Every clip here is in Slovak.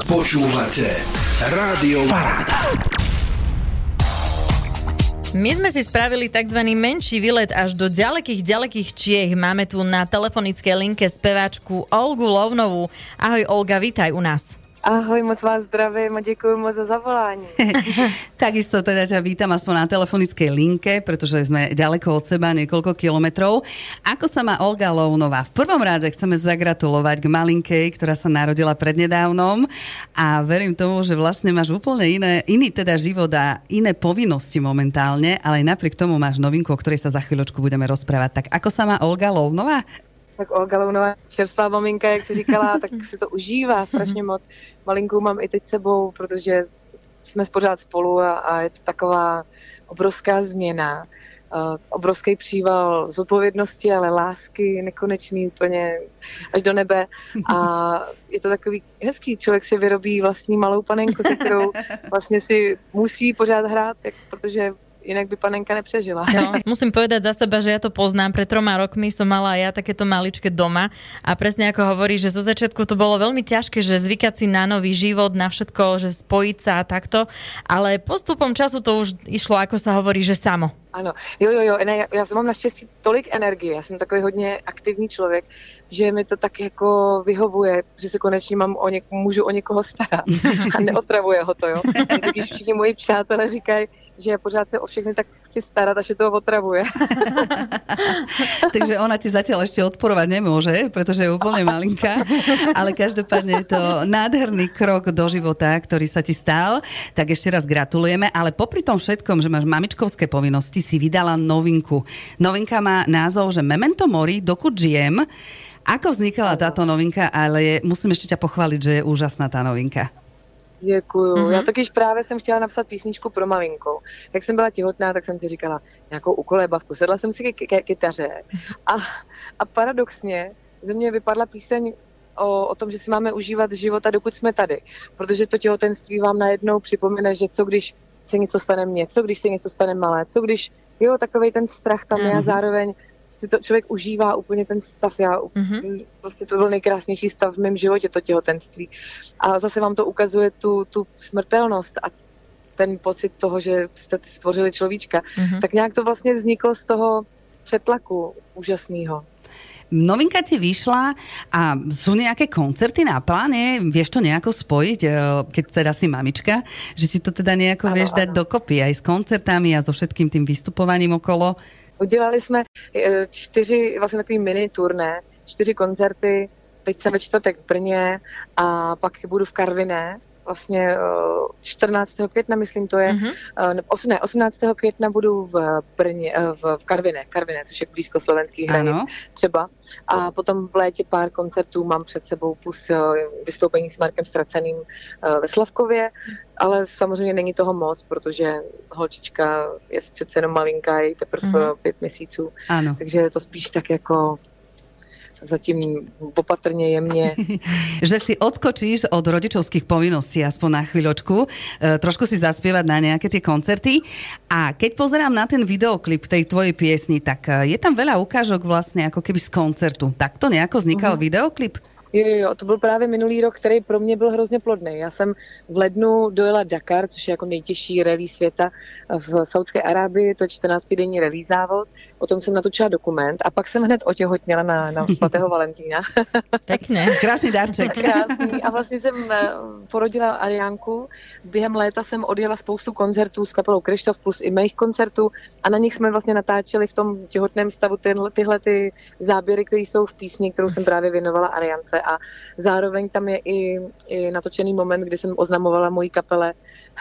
Počúvate Rádio Paráda. My sme si spravili tzv. Menší výlet až do ďalekých Čiech. Máme tu na telefonickej linke speváčku Olgu Lovnovú. Ahoj Olga, vítaj u nás. Ahoj, moc vás zdravím a děkuji moc za zavolání. Takisto teda ťa vítam aspoň na telefonickej linke, pretože sme ďaleko od seba, niekoľko kilometrov. Ako sa má Olga Lovnová? V prvom rade chceme zagratulovať k malinkej, ktorá sa narodila prednedávnom a verím tomu, že vlastne máš úplne iný teda život a iné povinnosti momentálne, ale aj napriek tomu máš novinku, o ktorej sa za chvíľočku budeme rozprávať. Tak ako sa má Olga Lovnová? Tak Olga Lovnová, čerstvá maminka, jak jsi říkala, tak si to užívá strašně moc. Malinku mám i teď sebou, protože jsme pořád spolu a je to taková obrovská změna. Obrovský příval zodpovědnosti, ale lásky, nekonečný úplně až do nebe. A je to takový hezký, člověk si vyrobí vlastní malou panenku, se kterou vlastně si musí pořád hrát, protože inak by panenka nepřežila. No, musím povedať za seba, že ja to poznám. Pred 3 rokmi som mala ja takéto maličké doma a presne ako hovorí, že zo začiatku to bolo veľmi ťažké, že zvykať si na nový život, na všetko, že spojiť sa a takto, ale postupom času to už išlo, ako sa hovorí, že samo. Ano, jo, ne, já mám naštěstí tolik energie, já jsem takový hodně aktivní člověk, že mi to tak jako vyhovuje, že se konečně můžu o někoho starat a neotravuje ho to, jo. Když všichni moji přátelé říkají, že ja pořád sa o všechny tak chci starať, až to otravuje. Takže ona ti zatiaľ ešte odporovať nemôže, pretože je úplne malinká, ale každopádne je to nádherný krok do života, ktorý sa ti stal. Tak ešte raz gratulujeme, ale popri tom všetkom, že máš mamičkovské povinnosti, si vydala novinku. Novinka má názov, že Memento Mori, dokud žijem. Ako vznikala táto novinka, ale musím ešte ťa pochváliť, že je úžasná tá novinka. Děkuju. Mm-hmm. Já totiž právě jsem chtěla napsat písničku pro malinkou. Jak jsem byla těhotná, tak jsem si říkala nějakou ukolébavku. Sedla jsem si k kytaře a paradoxně ze mě vypadla píseň o tom, že si máme užívat života, dokud jsme tady. Protože to těhotenství vám najednou připomene, že co když se něco stane mně, co když se něco stane malé, co když, jo, takovej ten strach tam je a zároveň si to člověk užívá úplně ten stav. Prostě to byl nejkrásnější stav v mém životě, to těhotenství. A zase vám to ukazuje tu smrtelnost a ten pocit toho, že jste stvořili človíčka. Tak nějak to vlastně vzniklo z toho přetlaku úžasného. Novinka ti vyšla a sú nejaké koncerty na pláne? Vieš to nejako spojiť, keď teda si mamička? Že ti to teda nejako vieš dať dokopy aj s koncertami a so všetkým tým vystupovaním okolo? Udělali jsme 4 vlastně takový mini turné, 4 koncerty, teď jsem ve čtvrtek v Brně a pak budu v Karviné, vlastně 14. května, myslím to je, 18. května budu v Brně, v Karviné, což je blízko slovenských hranic třeba. A potom v létě pár koncertů mám před sebou plus vystoupení s Markem Straceným ve Slavkově, ale samozřejmě není toho moc, protože holčička je přece jenom malinká, je teprve 5 měsíců, takže je to spíš tak jako zatím opatrne jemne. Že si odskočíš od rodičovských povinností aspoň na chvíľočku, trošku si zaspievať na nejaké tie koncerty a keď pozerám na ten videoklip tej tvojej piesni, tak je tam veľa ukážok vlastne ako keby z koncertu. Tak to nejako vznikal videoklip? Jo, to byl právě minulý rok, který pro mě byl hrozně plodný. Já jsem v lednu dojela Dakar, což je jako nejtěžší rally světa v Saudské Arábii, to 14denní rally závod. O tom jsem natočila dokument a pak jsem hned otěhotněla na svatého Valentína. Pekne, krásný dárček. Krásný. A vlastně jsem porodila Ariánku. Během léta jsem odjela spoustu koncertů s kapelou Krištof plus i mých koncertů a na nich jsme vlastně natáčeli v tom těhotném stavu tyhle ty záběry, které jsou v písni, kterou jsem právě věnovala Ariánce. A zároveň tam je i natočený moment, kdy jsem oznamovala mojí kapele,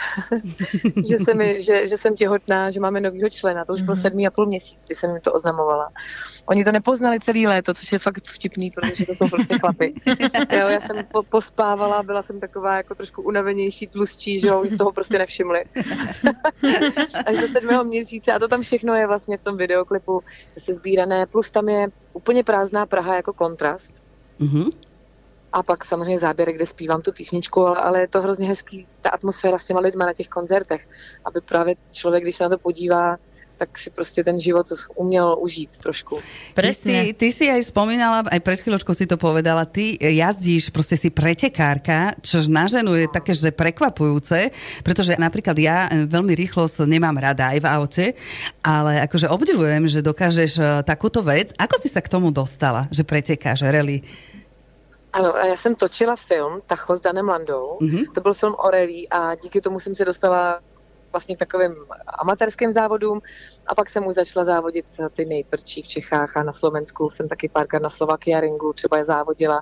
že jsem těhotná, že máme novýho člena. To už byl 7,5 měsíc, kdy jsem jim to oznamovala. Oni to nepoznali celý léto, což je fakt vtipný, protože to jsou prostě chlapy. Jo, já jsem pospávala, byla jsem taková jako trošku unavenější, tlustší, že jo, oni z toho prostě nevšimli. Až do 7. měsíce a to tam všechno je vlastně v tom videoklipu se sbírané, plus tam je úplně prázdná Praha jako kontrast. A pak samozřejmě záběr, kde zpívám tu písničku, ale je to hrozně hezký, ta atmosféra s těma lidma na těch koncertech, aby právě člověk, když se na to podívá, tak si prostě ten život uměl užít trošku. Ty si aj spomínala, aj pred chvíľočkou si to povedala, ty jazdíš, proste si pretekárka, čož na ženu je také, že prekvapujúce, pretože napríklad ja veľmi rýchlo nemám rada aj v aute, ale akože obdivujem, že dokážeš takúto vec. Ako si sa k tomu dostala, že pretekáš rally? Ano, já jsem točila film Tacho s Danem Landou. To byl film o rally a díky tomu jsem se dostala vlastně k takovým amatérským závodům a pak jsem už začala závodit ty nejtvrdší v Čechách a na Slovensku jsem taky párkrát na Slovakia Ringu třeba je závodila.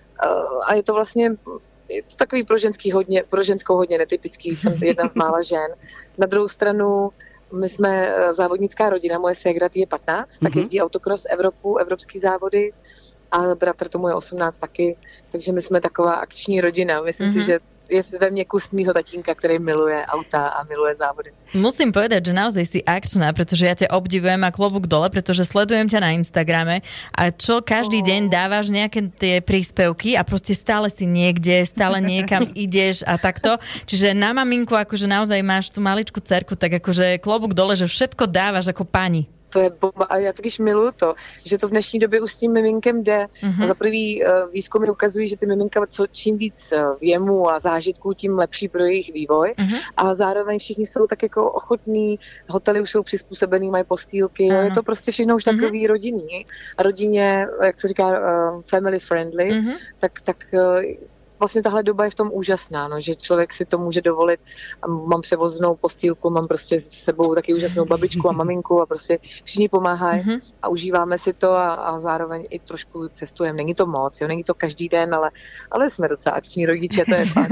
A je to vlastně takový pro ženskou hodně netypický, jsem jedna z mála žen. Na druhou stranu my jsme závodnická rodina, moje ségra je 15, tak jezdí autocross Evropu, evropský závody a bratr tomu je 18 taky, takže my jsme taková akční rodina. Myslím si, že je ve mne kus mýho tatínka, ktorý miluje auta a miluje závody. Musím povedať, že naozaj si akčná, pretože ja ťa obdivujem a klobúk dole, pretože sledujem ťa na Instagrame a čo každý deň dávaš nejaké tie príspevky a proste stále si niekde, stále niekam ideš a takto. Čiže na maminku akože naozaj máš tú maličku dcerku, tak akože klobúk dole, že všetko dávaš ako pani. To je bomba a já totiž miluju to, že to v dnešní době už s tím miminkem jde. A za prvý výzkumy ukazují, že ty miminka čím víc věmu a zážitků, tím lepší pro jejich vývoj. A zároveň všichni jsou tak jako ochotní, hotely už jsou přizpůsobený, mají postýlky, je to prostě všechno už takový rodinný. A rodině, jak se říká, family friendly, tak vlastně tahle doba je v tom úžasná, no, že člověk si to může dovolit. Mám převoznou postýlku, mám prostě s sebou taky úžasnou babičku a maminku a prostě všichni pomáhají a užíváme si to a zároveň i trošku cestujeme. Není to moc, jo, není to každý den, ale jsme docela akční rodiče, to je fakt.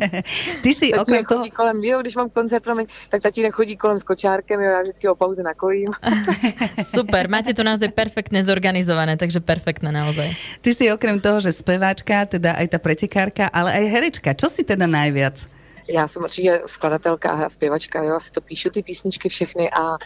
Ty si okrem toho... kolem, jo, když mám koncert, tak tatínek chodí kolem s kočárkem, jo, já vždycky o pauze nakojím. Super, máte to naozaj perfektne zorganizované, takže perfektné naozaj. Ty si okrem toho, že speváčka, teda aj tá pretekárka, ale aj herečka. Čo si teda najviac? Já jsem určitě skladatelka a zpěvačka, jo, asi to píšu ty písničky všechny a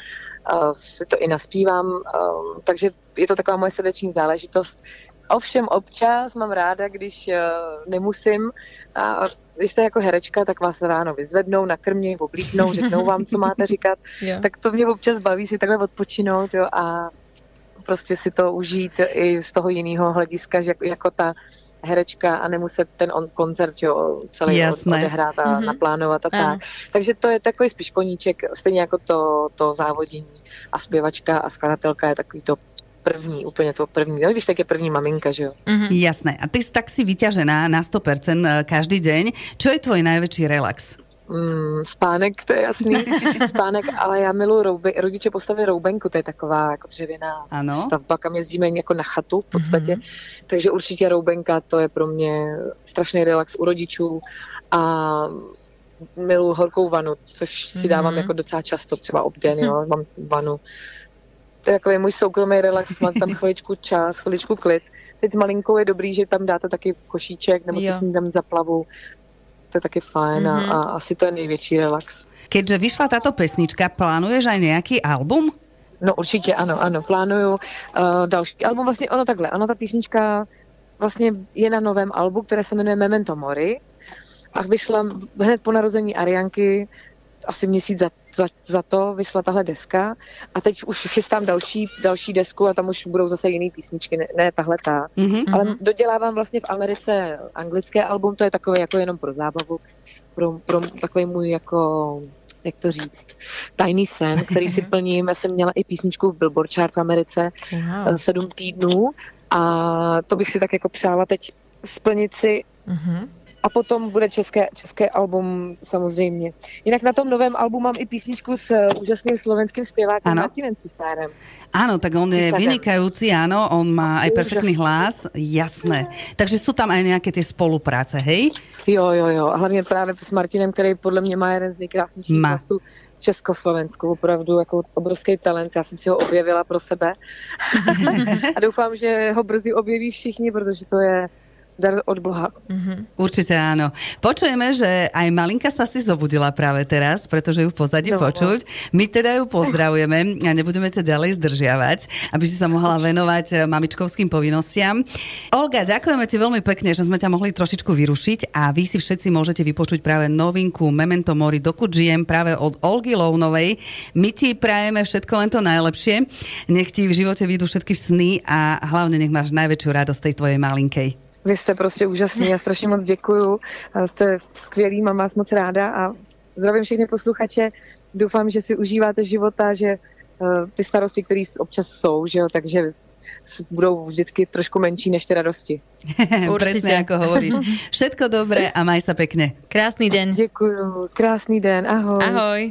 si to i naspívám, takže je to taková moje srdeční záležitost. Ovšem občas mám ráda, když nemusím a když jste jako herečka, tak vás ráno vyzvednou, nakrmějí, oblíknou, řeknou vám, co máte říkat, tak to mě občas baví si takhle odpočinout, jo, a prostě si to užít i z toho jiného hlediska, že jako ta herečka a nemuset ten koncert jo, celý odehrát a naplánovat a tak. Takže to je takový spíš koníček, stejně jako to závodění a zpěvačka a skladatelka je takový to první, úplně to první, no, když tak je první maminka, že jo. Jasné. A ty tak si vyťažená na 100% každý deň. Čo je tvoj najväčší relax? Spánek, to je jasný. Spánek, ale já miluji rodiče postavili roubenku, to je taková jako dřevěná stavba, kam jezdíme jako na chatu v podstatě. Takže určitě roubenka, to je pro mě strašný relax u rodičů a miluji horkou vanu, což si dávám jako docela často, třeba obden, jo, mám vanu. To je takový můj soukromý relax, mám tam chviličku čas, chviličku klid. Teď s malinkou je dobrý, že tam dáte taky košíček, nebo si s ním tam zaplavu. To je taky fajn a asi to je největší relax. Keďže vyšla táto pesnička, plánuješ aj nejaký album? No určitě, ano, plánuju další album, vlastně ono ta písnička vlastně je na novém albu, které se jmenuje Memento Mori a vyšla hned po narození Arianky, asi měsíc za to vyšla tahle deska a teď už chystám další desku a tam už budou zase jiný písničky, ne tahleta. Ale dodělávám vlastně v Americe anglické album, to je takové jako jenom pro zábavu, pro takový můj jako, jak to říct, tajný sen, který si plním. Já jsem měla i písničku v Billboard Chart v Americe 7 týdnů a to bych si tak jako přála teď splnit si. A potom bude české album samozřejmě. Jinak na tom novém albu mám i písničku s úžasným slovenským zpěvákem Martinem Cisárem. Áno, tak on je vynikajúci, áno, on má aj perfektný hlas, jasné. Takže sú tam aj nejaké tie spolupráce, hej? Jo, a hlavně právě s Martinem, který podle mě má jeden z nejkrásnějších hlasů v Československu, opravdu jako obrovský talent, já jsem si ho objevila pro sebe. A doufám, že ho brzy objeví všichni, protože to je dar od Boha. Určite áno. Počujeme, že aj malinka sa si zobudila práve teraz, pretože ju v pozadí počuť. My teda ju pozdravujeme a nebudeme sa ďalej zdržiavať, aby si sa mohla venovať mamičkovským povinnostiam. Olga, ďakujeme ti veľmi pekne, že sme ťa mohli trošičku vyrušiť a vy si všetci môžete vypočuť práve novinku Memento Mori, dokud žijem, práve od Olgy Lounovej. My ti prajeme všetko len to najlepšie. Nech ti v živote vyjdú všetky sny a hlavne nech máš najväčšiu radosť tej tvojej malinkej. Vy jste prostě úžasný, já strašně moc děkuju. Jste skvělý, mám vás moc ráda a zdravím všechny posluchače. Doufám, že si užíváte života, že ty starosti, které občas jsou, že jo, takže budou vždycky trošku menší než ty radosti. Presne ako hovoríš. Všetko dobré a maj sa pekne. Krásny deň. Děkuju, krásný den, ahoj. Ahoj.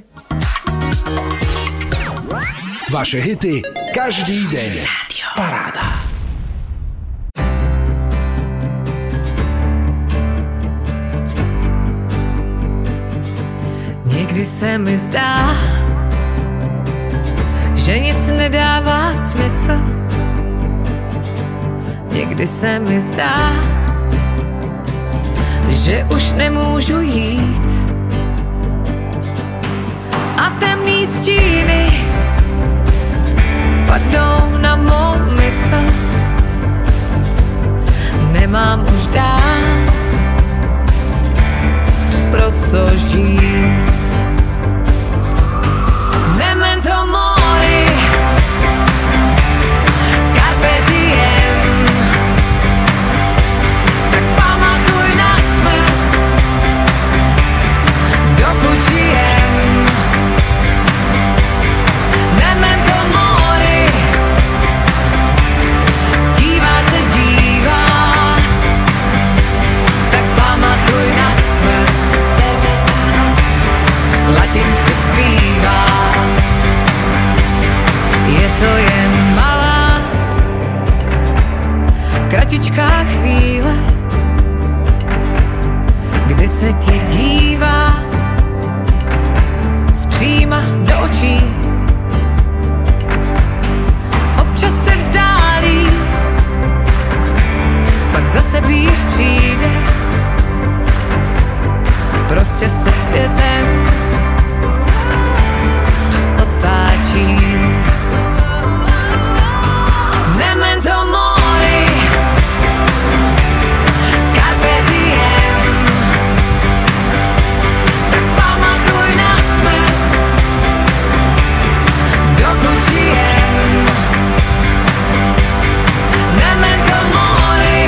Vaše hity každý deň. Paráda. Někdy se mi zdá, že nic nedává smysl. Někdy se mi zdá, že už nemůžu jít. A temný stíny padnou na mou mysl. Nemám už dál pro co žít. Memento mori, carpe diem. Tak pamatuj na smrt, dokud žijem. Memento mori, dívá se dívá. Tak pamatuj na smrt, latinsky zpívá. Je to jen malá, kratičká chvíle, kdy se ti dívá zpříma do očí. Občas se vzdálí, pak zase blíž přijde. Prostě se světem otáčí. Memento mori, carpe diem. Tak pamatuj na smrt, dokud žijem. Memento mori,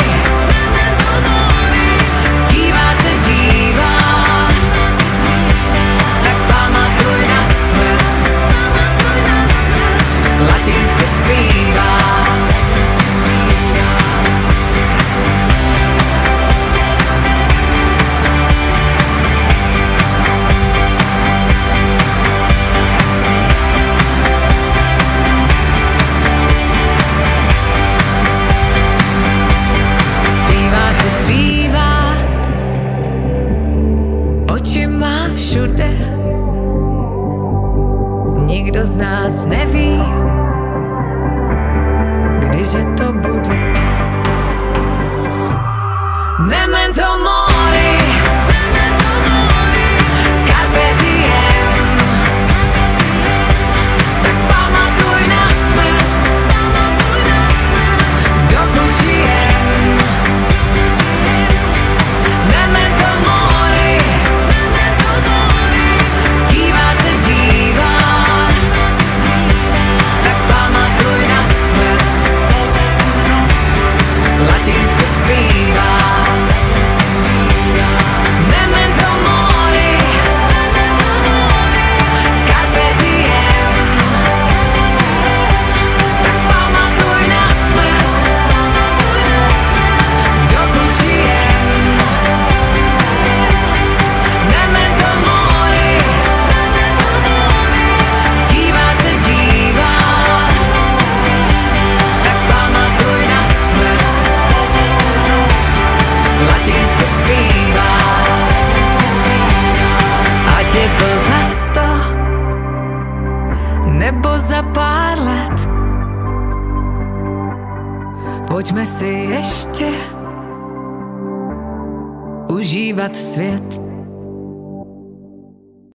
dívá se dívá. Tak pamatuj na smrt, latinsky zpívá. Zpívá se zpívá, oči má všude. Nikdo z nás neví, kdyže to bude. Memento mori, carpe diem. Tak pamatuj na smrt, dokud žijem. Memento mori, dívá se dívá. Tak pamatuj na smrt, latinsky zpívá. Memento mori, carpe diem. Tak pamatuj na smrt, dokud žijem. Memento mori, dívá se dívá. Tak pamatuj na smrt, latinsky zpívá. Ať je to za 100 nebo za pár let, pojďme si ještě užívat svět.